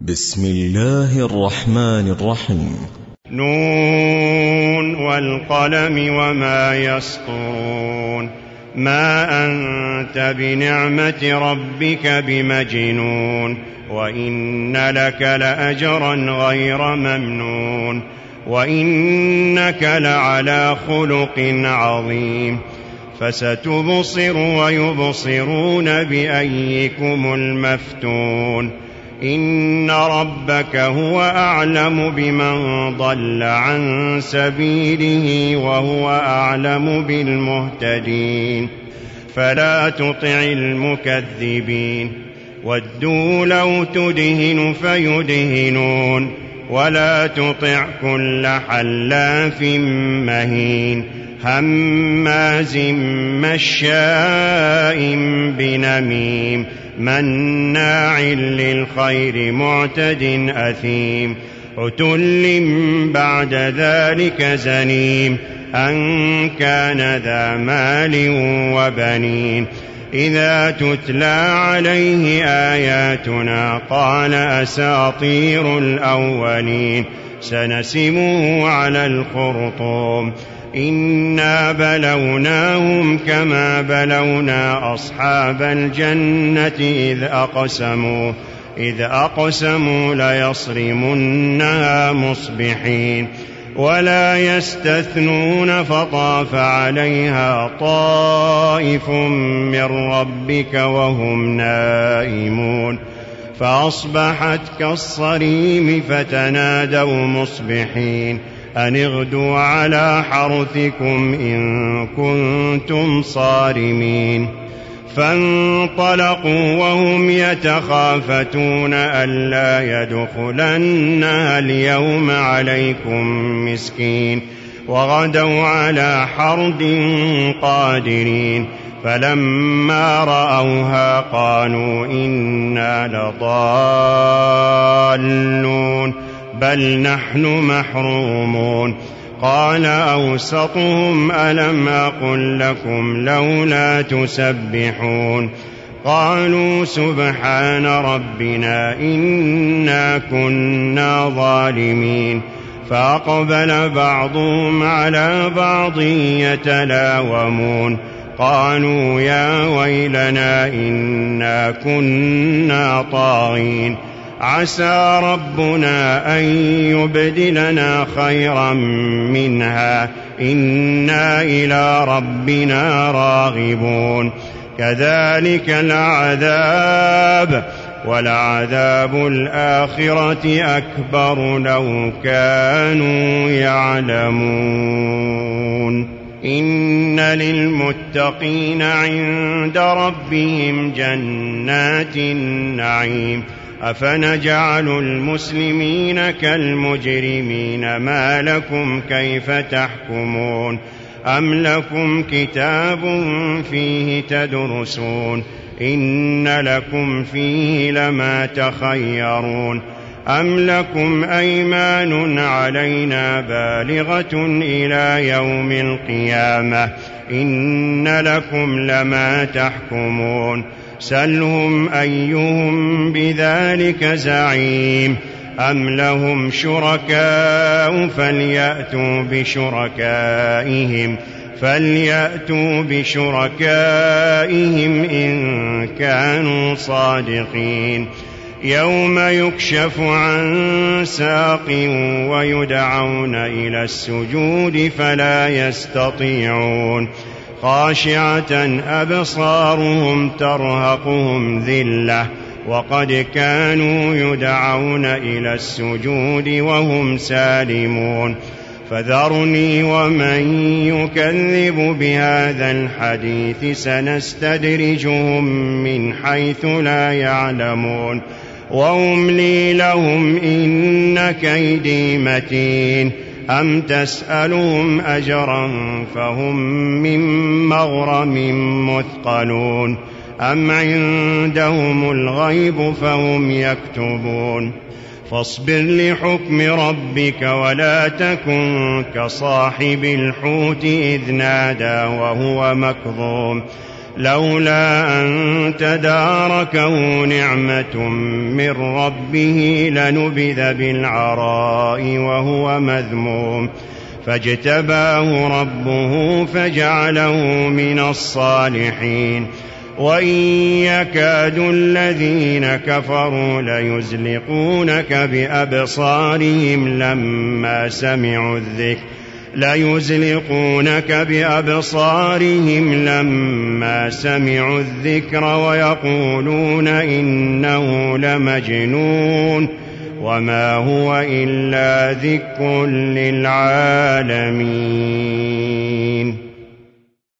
بسم الله الرحمن الرحيم. نون والقلم وما يسطرون. ما أنت بنعمة ربك بمجنون، وإن لك لأجرا غير ممنون، وإنك لعلى خلق عظيم. فستبصر ويبصرون بأيكم المفتون. إن ربك هو أعلم بمن ضل عن سبيله وهو أعلم بالمهتدين. فلا تطع المكذبين. ودوا لو تدهن فيدهنون، ولا تطع كل حلاف مهين هماز مشاء بنميم مناع للخير معتد أثيم عتل بعد ذلك زنيم أن كان ذا مال وبنين. إذا تتلى عليه آياتنا قال أساطير الأولين سنسمه على الخرطوم. إنا بلوناهم كما بلونا أصحاب الجنة إذ أقسموا ليصرمنها مصبحين ولا يستثنون. فطاف عليها طائف من ربك وهم نائمون فأصبحت كالصريم فتنادوا مصبحين أن اغدوا على حرثكم إن كنتم صارمين. فانطلقوا وهم يتخافتون ألا يدخلنها اليوم عليكم مسكين وغدوا على حرد قادرين. فلما رأوها قالوا إنا لضالون بل نحن محرومون. قال أوسطهم ألم أقل لكم لولا تسبحون. قالوا سبحان ربنا إنا كنا ظالمين. فأقبل بعضهم على بعض يتلاومون قالوا يا ويلنا إنا كنا طاغين. عسى ربنا أن يبدلنا خيرا منها إنا إلى ربنا راغبون. كذلك العذاب ولعذاب الآخرة أكبر لو كانوا يعلمون. إن للمتقين عند ربهم جنات النعيم. أفنجعل المسلمين كالمجرمين ما لكم كيف تحكمون. أم لكم كتاب فيه تدرسون إن لكم فيه لما تخيرون. أم لكم أيمان علينا بالغة إلى يوم القيامة إن لكم لما تحكمون. سلهم أيهم بذلك زعيم. أم لهم شركاء فليأتوا بشركائهم إن كانوا صادقين. يوم يكشف عن ساق ويدعون إلى السجود فلا يستطيعون. خاشعة أبصارهم ترهقهم ذلة وقد كانوا يدعون إلى السجود وهم سالمون. فذرني ومن يكذب بهذا الحديث سنستدرجهم من حيث لا يعلمون وأملي لهم إن كيدي متين. أم تسألهم أجرا فهم من مغرم مثقلون أم عندهم الغيب فهم يكتبون. فاصبر لحكم ربك ولا تكن كصاحب الحوت إذ نادى وهو مكظوم لولا أن تداركه نعمة من ربه لنبذ بالعراء وهو مذموم فاجتباه ربه فجعله من الصالحين وإن يكاد الذين كفروا ليزلقونك بأبصارهم لما سمعوا الذكر ويقولون إنه لمجنون وما هو إلا ذكر للعالمين.